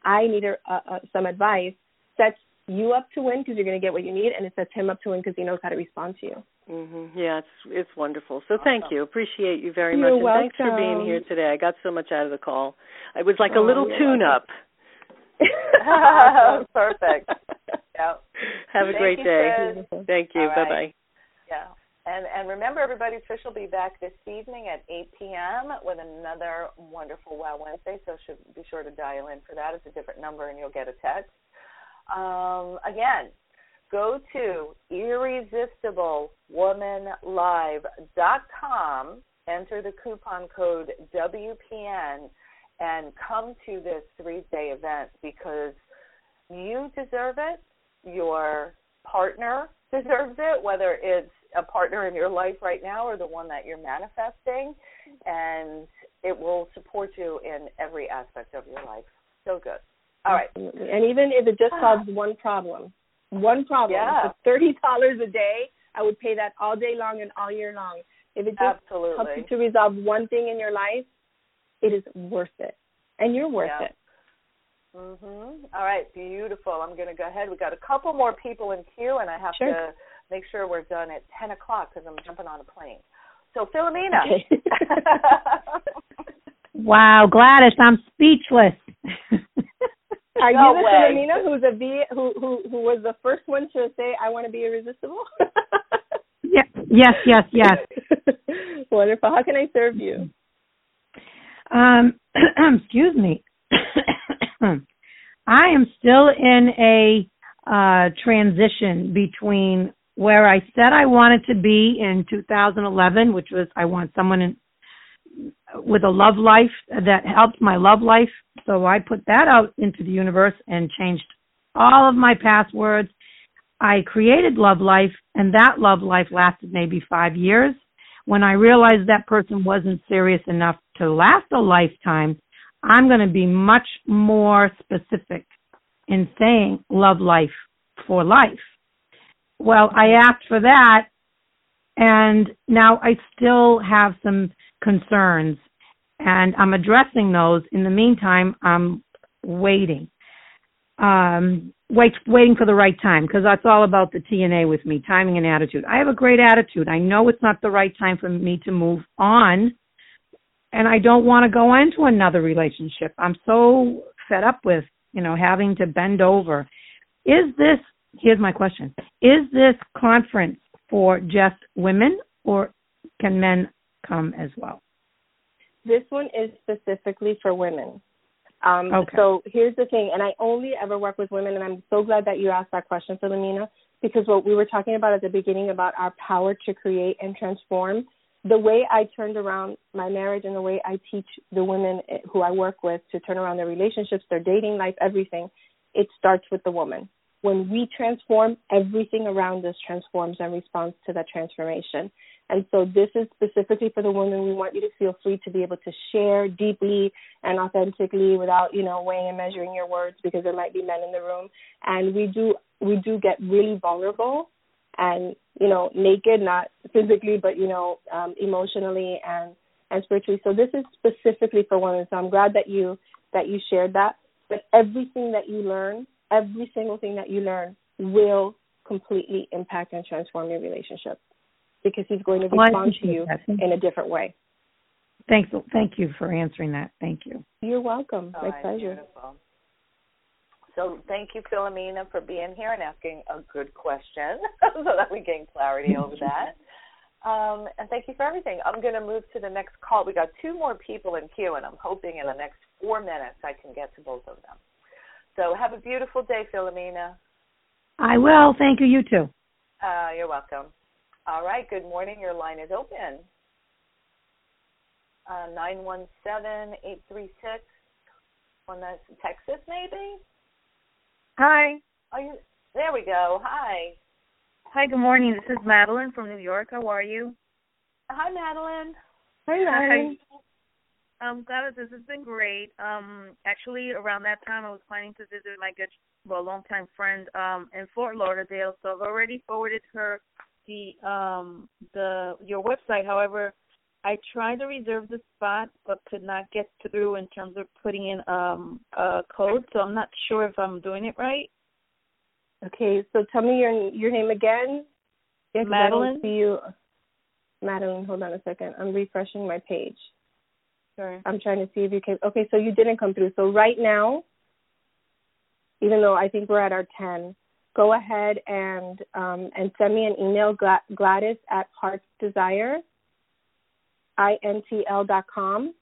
I need a, a, some advice, sets you up to win because you're going to get what you need, and it sets him up to win because he knows how to respond to you. Mm-hmm. Yeah, it's it's wonderful. So thank you. Appreciate you very You're much. And welcome. Thanks for being here today. I got so much out of the call. It was like oh, a little tune-up. Perfect. Yeah. Have a Thank great you, day. Sid. Thank you. Right. Bye-bye. Yeah. And and remember, everybody, Trish will be back this evening at eight p.m. with another wonderful Wow Wednesday, so should be sure to dial in for that. It's a different number, and you'll get a text. Um, again, go to irresistible woman live dot com, enter the coupon code W P N, and come to this three-day event because you deserve it. Your partner deserves it, whether it's a partner in your life right now or the one that you're manifesting, and it will support you in every aspect of your life. So good. All right. Absolutely. And even if it just solves one problem, one problem, yeah. for thirty dollars a day, I would pay that all day long and all year long. If it just Absolutely. helps you to resolve one thing in your life, it is worth it. And you're worth yeah. it. Mhm. All right, beautiful. I'm going to go ahead. We've got a couple more people in queue, and I have sure. to make sure we're done at ten o'clock because I'm jumping on a plane. So, Philomena. Okay. Wow, Gladys, I'm speechless. Are no you the way. Philomena who's a V, who, who, who was the first one to say, I want to be irresistible? yeah, yes, yes, yes. Wonderful. How can I serve you? Um, excuse me. I am still in a uh, transition between where I said I wanted to be in two thousand eleven, which was I want someone in, with a love life that helps my love life. So I put that out into the universe and changed all of my passwords. I created love life, and that love life lasted maybe five years. When I realized that person wasn't serious enough to last a lifetime, I'm going to be much more specific in saying love life for life. Well, I asked for that, and now I still have some concerns, and I'm addressing those. In the meantime, I'm waiting, um, wait, waiting for the right time, because that's all about the T N A with me, timing and attitude. I have a great attitude. I know it's not the right time for me to move on, and I don't want to go into another relationship. I'm so fed up with, you know, having to bend over. Is this, here's my question, is this conference for just women, or can men come as well? This one is specifically for women. Um, okay. So here's the thing, and I only ever work with women, and I'm so glad that you asked that question, Philomena, because what we were talking about at the beginning about our power to create and transform, the way I turned around my marriage and the way I teach the women who I work with to turn around their relationships, their dating life, everything, it starts with the woman. When we transform, everything around us transforms in response to that transformation. And so this is specifically for the women. We want you to feel free to be able to share deeply and authentically without, you know, weighing and measuring your words, because there might be men in the room. And we do we do get really vulnerable and, you know, naked, not physically, but, you know, um, emotionally and, and spiritually. So this is specifically for women. So I'm glad that you that you shared that. But everything that you learn, every single thing that you learn will completely impact and transform your relationship, because he's going to respond to you in a different way. Thanks. Thank you for answering that. Thank you. You're welcome. All My right, pleasure. Beautiful. So thank you, Philomena, for being here and asking a good question so that we gain clarity over that. Um, and thank you for everything. I'm going to move to the next call. We got two more people in queue, and I'm hoping in the next four minutes I can get to both of them. So have a beautiful day, Philomena. I will. Thank you. You too. Uh, you're welcome. All right. Good morning. Your line is open. Uh, nine one seven, eight three six. One that's Texas, maybe? Hi. Oh, you, there we go. Hi. Hi, good morning. This is Madeline from New York. How are you? Hi, Madeline. Hi, Madeline. Hi. Um, Gladys, this has been great. Um, actually, around that time, I was planning to visit my good, well, longtime friend um, in Fort Lauderdale, so I've already forwarded her the um, the your website. However, I tried to reserve the spot, but could not get through in terms of putting in um, a code. So I'm not sure if I'm doing it right. Okay, so tell me your your name again. Yeah, Madeline. I don't see you. Madeline, hold on a second. I'm refreshing my page. Sure. I'm trying to see if you can. Okay, so you didn't come through. So right now, even though I think we're at our ten, go ahead and um, and send me an email, Gladys at Hearts Desire, I N T L dot com.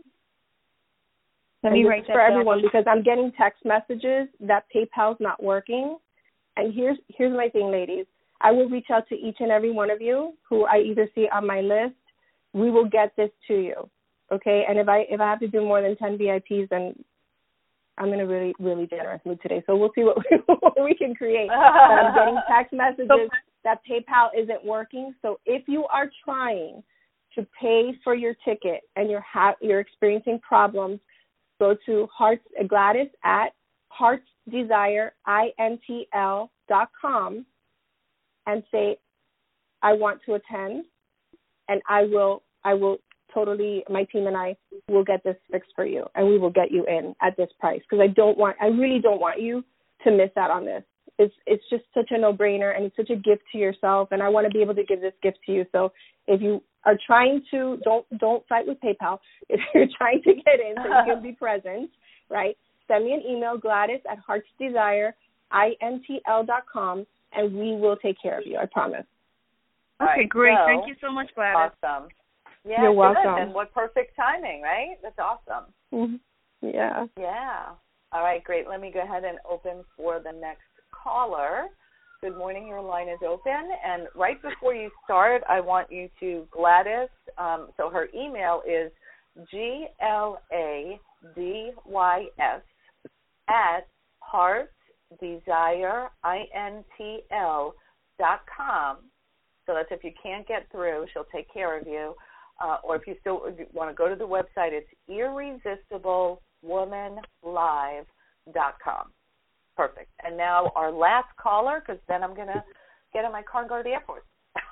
Let me write that for down. everyone, because I'm getting text messages that PayPal's not working. And here's here's my thing, ladies. I will reach out to each and every one of you who I either see on my list. We will get this to you, okay? And if I if I have to do more than ten V I Ps, then I'm in a really, really generous mood today. So we'll see what we, what we can create. But I'm getting text messages that PayPal isn't working. So if you are trying to pay for your ticket and you're ha- you're experiencing problems, go to Hearts Gladys at Hearts Desire I N T L dot com and say, I want to attend, and I will I will totally, my team and I will get this fixed for you, and we will get you in at this price, because I don't want I really don't want you to miss out on this. It's it's just such a no-brainer, and it's such a gift to yourself, and I want to be able to give this gift to you. So if you are trying to, don't don't fight with PayPal. If you're trying to get in so you can be present, right, send me an email, Gladys at Hearts Desire I N T L dot com, and we will take care of you, I promise. Okay, right, great. so, Thank you so much, Gladys. Awesome. Yeah, You're good. welcome. And what perfect timing, right? That's awesome. Mm-hmm. Yeah. Yeah. All right, great. Let me go ahead and open for the next caller. Good morning. Your line is open. And right before you start, I want you to, Gladys, um, so her email is G L A D Y S at Hearts Desire, I N T L dot com. So that's if you can't get through, she'll take care of you. Uh, or if you still want to go to the website, it's irresistible woman live dot com. Perfect. And now our last caller, because then I'm going to get in my car and go to the airport.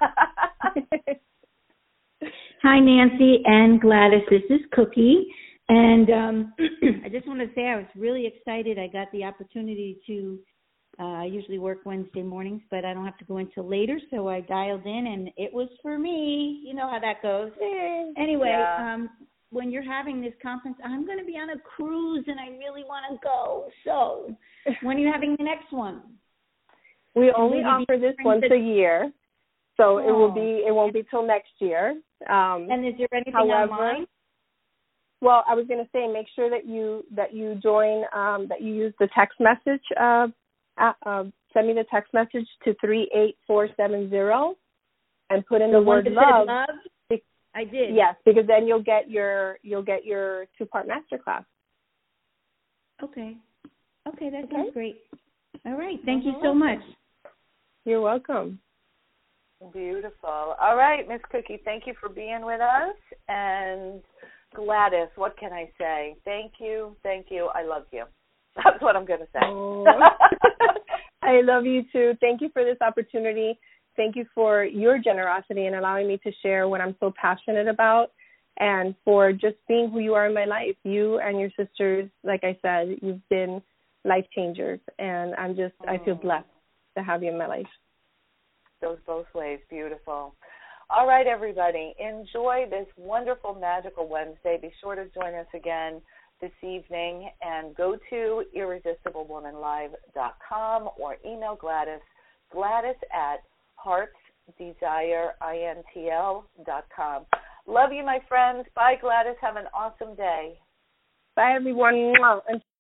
Hi, Nancy and Gladys. This is Cookie. And um, I just want to say I was really excited. I got the opportunity to, uh, I usually work Wednesday mornings, but I don't have to go until later, so I dialed in, and it was for me. You know how that goes. Anyway, yeah. um, when you're having this conference, I'm going to be on a cruise, and I really want to go. So when are you having the next one? We only offer this once a year, so oh. it will be it won't be till next year. Um, and is there anything however, online? Well, I was going to say, make sure that you that you join, um, that you use the text message. Uh, uh, uh, send me the text message to three eight four seven zero, and put in the, the word love. love. Be- I did. Yes, because then you'll get your you'll get your two part masterclass. Okay. Okay, that okay. sounds great. All right. Thank You're you so welcome. much. You're welcome. Beautiful. All right, Miss Cookie, thank you for being with us. And Gladys, what can I say? Thank you, thank you, I love you. That's what I'm going to say. Oh. I love you too. Thank you for this opportunity. Thank you for your generosity and allowing me to share what I'm so passionate about, and for just being who you are in my life. You and your sisters, like I said, you've been life changers, and I'm just, mm. I feel blessed to have you in my life. Goes both ways. Beautiful. All right, everybody. Enjoy this wonderful, magical Wednesday. Be sure to join us again this evening, and go to irresistible woman live dot com or email Gladys, Gladys at Hearts Desire I N T L dot com. Love you, my friends. Bye, Gladys. Have an awesome day. Bye, everyone.